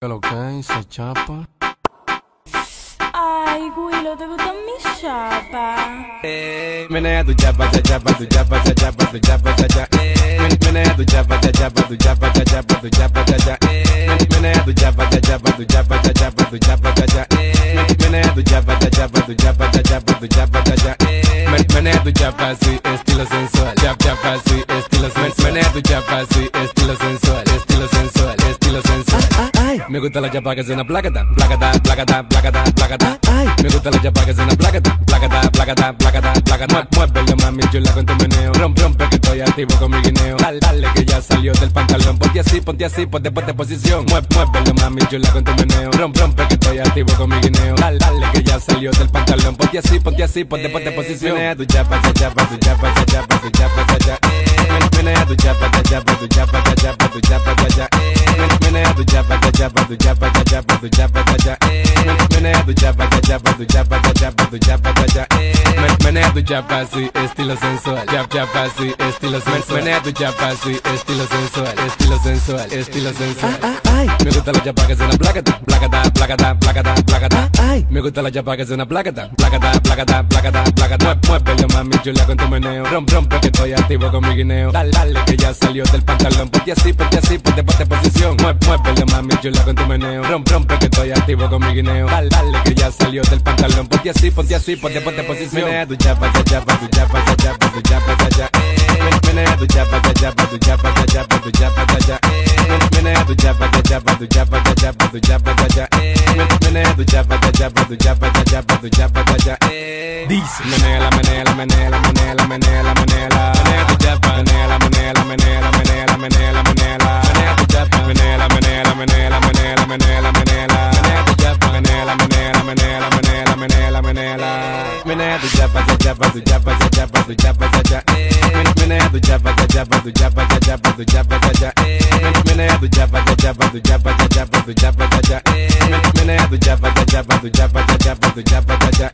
Lo que se chapa. Ay, Willow, ¿te gustan mis chapas? Menea tu chapa, cha chapa, tu chapa, cha chapa, tu chapa, cha cha. Menea tu chapa, cha chapa, tu chapa, cha chapa, tu chapa, cha cha. Menea tu chapa, cha chapa, tu chapa, cha chapa, tu chapa, cha cha. Menea tu chapa, cha chapa, tu chapa, cha chapa, tu chapa, cha cha. Menea tu chapa así, estilo sensual. Chapa así, estilo sensual. Menea tu chapa así, estilo sensual, estilo sensual, estilo sensual. Me gusta la chapa que suena placata, placata, placata, placata, placata. Me gusta la chapa que suena placata, placata, placata, placata, placata. Muévelo mami chula con tu meneo. Rompe que estoy activo con mi guineo. Dale que ya salió del pantalón. Ponte así, ponte posición. Muévelo mami chula con tu meneo. Rompe que estoy activo con mi guineo. Dale que ya salió del pantalón. Ponte así, ponte posición. Menea tu chapa, cha chapa, tu chapa, cha chapa, tu chapa, cha cha. Menea tu chapa, cha chapa, tu chapa, cha chapa, tu chapa, cha cha. Menea tu chapa, cha chapa, tu chapa, cha chapa, tu chapa, cha cha. Menea tu chapa, cha chapa, tu chapa, cha chapa, tu chapa, cha cha. Menea tu chapa así, estilo sensual. Chapa así, estilo sensual. Menea tu chapa así, estilo sensual, estilo sensual, estilo sensual. Me gusta la chapa que suena placata, placata, placata, placata, placata. Me gusta la chapa que suena placata, placata, placata, placata, placata. Muévelo mami chula con tu meneo. Rompe que estoy activo con mi guineo. Dale que ya salió del pantalón. Ponte así, ponte posición. Muévelo mami chula con tu meneo. Rompe que estoy activo con mi guineo. Dale que ya salió del pantalón. Ponte así, ponte posición. Menea tu chapa, cha chapa, tu chapa, cha chapa, tu chapa, cha cha. Menea tu chapa, cha chapa, tu chapa, cha chapa, tu chapa, cha cha. Menea tu chapa, cha chapa, tu chapa, cha chapa, tu chapa, cha cha. Menea tu chapa, cha chapa, tu chapa, cha chapa, tu chapa, cha cha. Dice menea la, menea la, menea la, menea la, menea la, menea la. Menea tu chapa, menea la, menea la, menea la, menea la, menea la, menea la. Menea tu chapa, menea la, menea la, menea la, menea la, menea la, menea la. Menea tu chapa, menea la, menea la, menea la, menea la, menea la, menea la. Menea tu chapa, cha chapa, tu chapa, cha chapa, tu chapa, cha cha. Menea tu chapa, cha chapa, tu chapa, cha chapa, tu chapa, cha cha. Menea tu chapa, cha chapa, tu chapa, cha chapa, tu chapa, cha cha. Menea tu chapa, cha chapa, tu chapa, cha chapa, tu chapa, cha cha.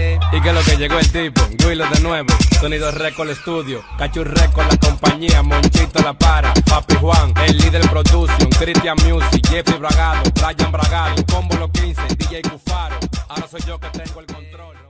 Y que lo que llegó el tipo, Willow de nuevo, Sonido Record Studio, Cachu Record la compañía, Monchito la para, Papi Juan, el líder production, Christian Music, Jeffrey Bragado, Brian Bragado, Combo Los 15, DJ Cufaro, ahora soy yo que tengo el control.